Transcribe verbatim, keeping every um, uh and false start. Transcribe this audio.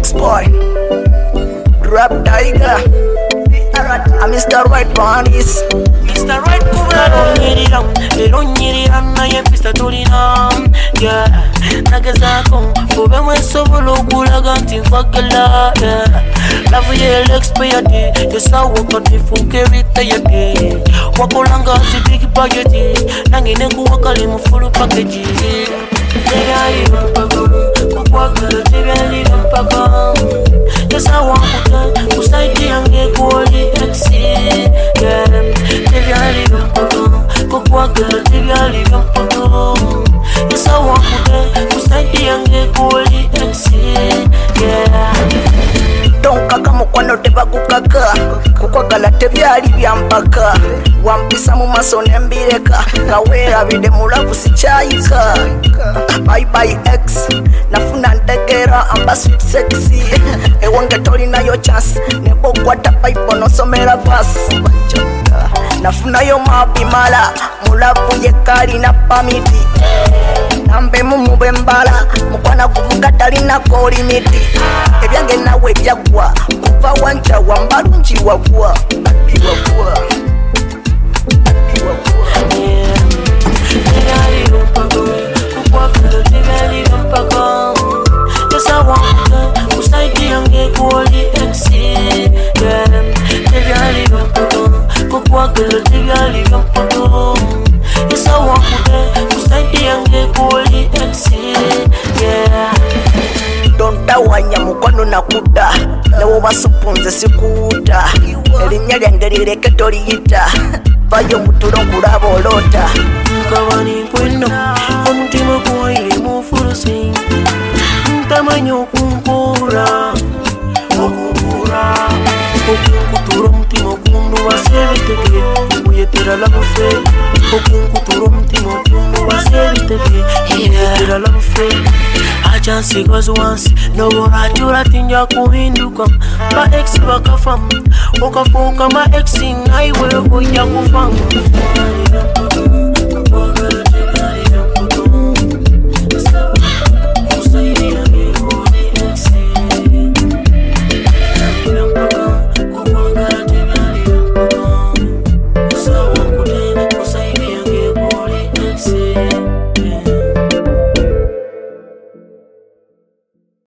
X-Boy, Rap Tiger, I'm Mister Right Bunnies, Mister Right Kubera Nyiriram, Elo Nyiriram na ye Mister Tulina, yeah. Nagazako, ube mwesobolo kulaga nti nkwagala, yeah. Love ye l'experience, yesa wako nifuke rita yade. Wakolanga si big budget, nangine kuwakali mufulu package. Tebyali mpaka, kukwagala tebyali mpaka. Yesa wakuta, kusaidi yange kuoli exi, yeah. Tebyali mpaka, kukwagala tebyali mpaka. Yesa wakuta, kusaidi yange kuoli exi, yeah. Tonkaka mukwano tebagukaka, kukwagala tebyali byampaka. Wampisa mu maso nembireka, kawerabide mulavu sikyayika. Bye bye X, nafuna ntegera amba sweet sexy. Ewange tolinayo chance, nebokwata pipe nosomera verse. Nafuna yo mabimala, mulavu yekali na pamiti. Nambe mumube mbala, mukwana kuvuga talinako limiti. Ebyange nawe byagwa, kuva wancha wambalungi wagwa. Ati wagwa, ati wagwa. Tebyali mpaka, kukwagala tebyali mpaka. Yesa wakuta, kusaidi yange kuoli exi, yeah. Tebyali mpaka, kukwagala tebyali mpaka. Yesa wakuta, kusaidi yange kuoli exi, yeah. Tontawanya mukwano nakuda, newo basupunze sikuuta. Erinnya lyange lireke toliyita, vayo mutulo nkulaba olota. Nkabani nkwenda, omutima guwaire mufulusi. Ntamanya okumpura, okumpura. Okunkutura omutima okunduwasa ebitege, nkuyetera labufe. Okunkutura omutima okunduwasa ebitege, nkuyetera labufe. Chansi goes once, no more jura tinja kuhinduka. Ma ex bakafamu, okafuka ma ex in highway uya kufamu.